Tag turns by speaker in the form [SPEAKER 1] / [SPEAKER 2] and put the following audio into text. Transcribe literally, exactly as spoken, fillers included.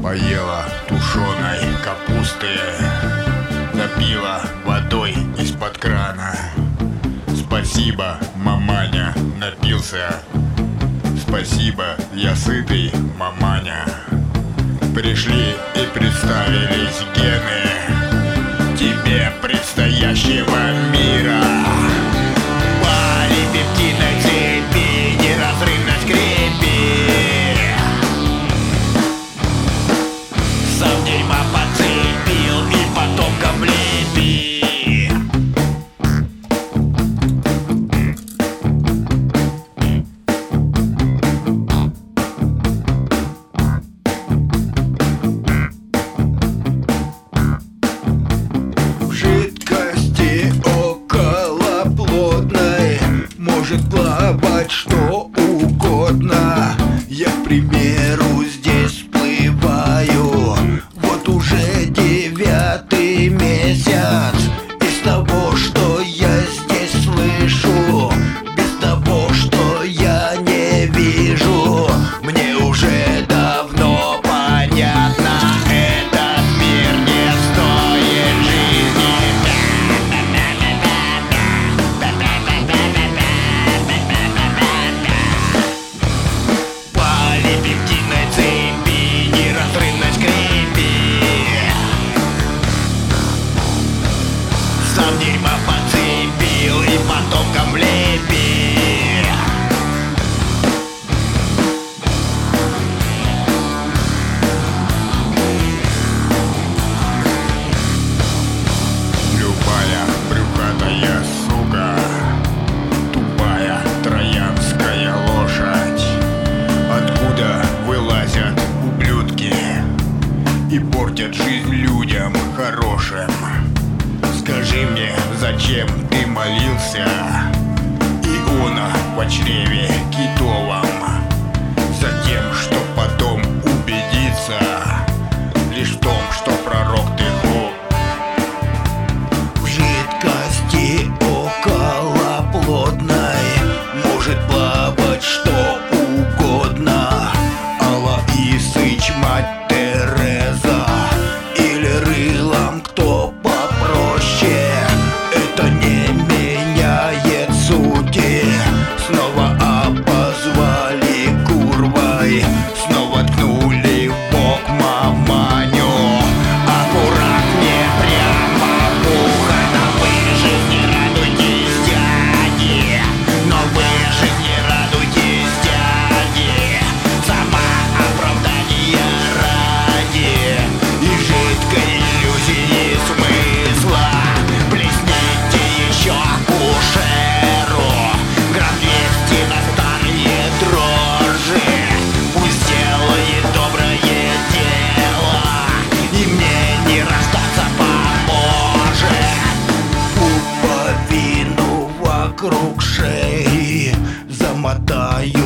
[SPEAKER 1] Поела тушеной капусты, напила водой из-под крана. Спасибо, маманя, напился. Спасибо, я сытый, маманя. Пришли и представились гены тебе предстоящего мира. Полипептидной цепи, неразрывной скрепи. Сам дерьма подцепил и потомкам лепи.
[SPEAKER 2] Может плавать что угодно. Я, к примеру, здесь плываю вот уже девятый месяц. Из того, что я здесь слышу, без того, что я не вижу, мне уже давно понятно, этот мир не стоит жизни. Полипептидной цепи, неразрывной скрепи. Сам дерьма подцепил и потомкам лепи.
[SPEAKER 1] Любая брюхатая сука, тупая троянская лошадь. Откуда вылазят ублюдки и портят жизнь людям хорошим? Скажи мне, зачем ты молился Иона в чреве китовом? Затем, что потом убедиться лишь в том, что пророк ты хуй.
[SPEAKER 2] В жидкости околоплодной может плавать что угодно. Алла Исыч, мать Тереза, или рылом кто попроще. Это не меняет сути. Снова обозвали курвой, снова ткнули в бок маманю. Аккуратнее, прямо в ухо. Но вы же не радуйтесь, дяди, но вы же не радуйтесь, дяди. Самооправдание ради и жидкой иллюзии смысла. Плесните еще кушеру, грамм двести на старые дрожжи. Пусть делает доброе дело, и мне не расстаться поможет. Пуповину вокруг шеи замотаю